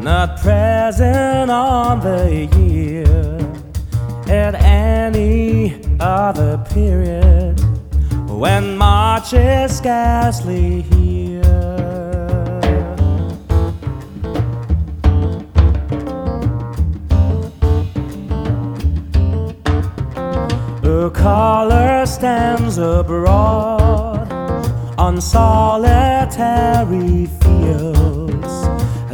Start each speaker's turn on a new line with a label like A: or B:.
A: not present on the year at any other period when March is scarcely here. A color stands abroad on solitary fields